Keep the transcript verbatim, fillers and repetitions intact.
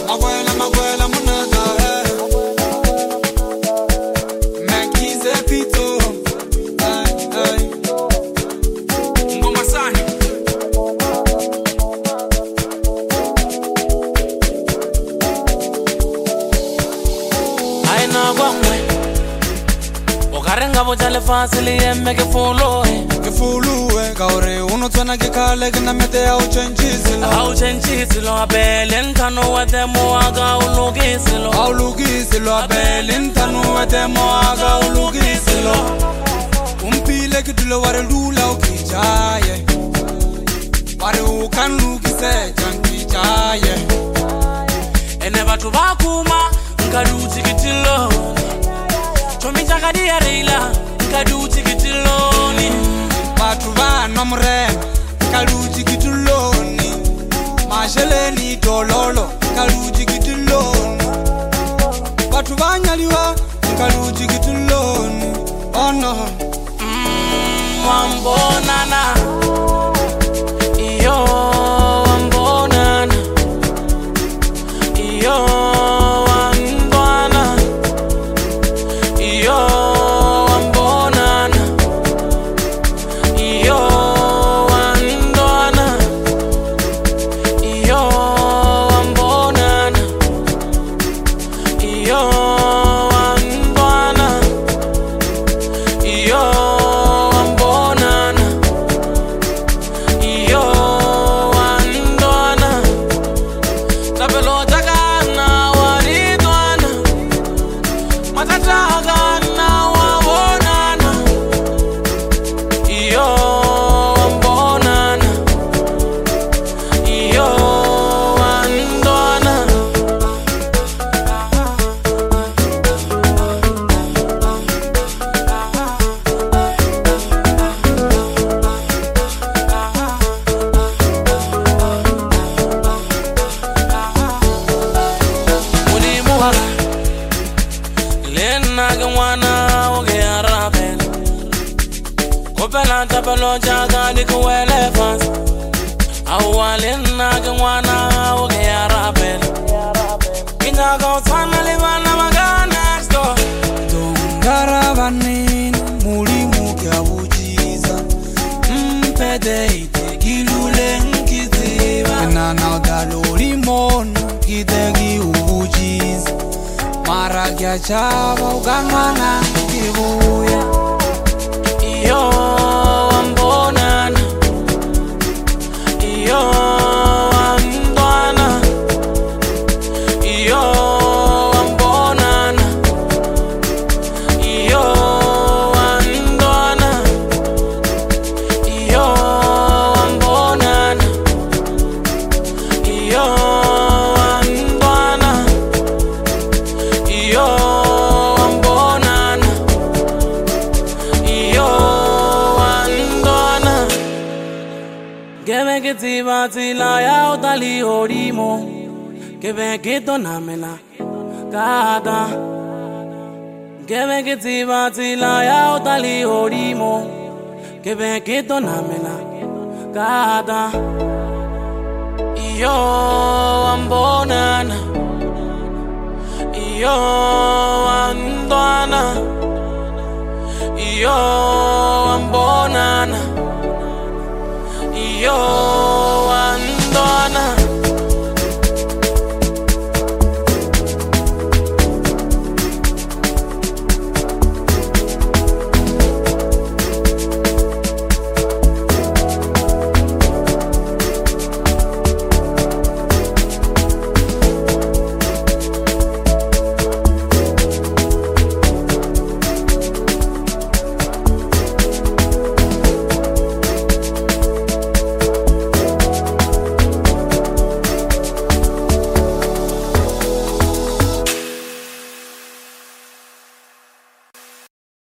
Makwela makwela munaga eh. Mekize pito ay ay ngoma sani Ay na gwangwe Okarenga bojale fasili emme ke folo ke fulu e kaore uno tsona ke khale ke na mete ya u chenjisilo Au chenjisilo abele ntano wete moaga ulugisilo Au lugisilo abele ntano wete moaga ulugisilo Umpile ke dilo ware lula ukijaye Ware ukan lugise jankijaye Ene batu bakuma nkaduti kitilo Chomi chakadi ya reila nkaduti kitiloni Batu vano mre kaluji kituloni Masheleni dololo kaluji kituloni Batu vanyaliwa kaluji kituloni Oh no Mmm wambonana Iyo wambonana Iyo wambonana Iyo wambonana Iyo wambonana Iyo wambonana Iyo wambonana Iyo wambonana Iyo wambonana Tapelo takana waridwana Matatagana wabonana Iyo wambonana Iyo wambonana Mulimuwaga Lena gwana oge arabel Kopela tapelo jaga dikuwele fans Awalena gwana oge arabel Kinyaga oswana libana maga next door Dongara vanini mulimu kya ujiza Mpede ite gilule nkiziva Nana udaloli mono kidegi ujiza Mara kya chava ukamana kibuya Iyo wambonana Iyo wambonana Iyo wambonana Iyo wambonana Iyo wambonana Iyo wambonana Iyo wambonana Iyo wambonana Gebe kitiba tila ya utali orimo Gebe kito namena kada Gebe kitiba tila ya utali orimo Gebe kito namena kada Iyo wambonana Iyo wambonana Iyo wambonana Iyo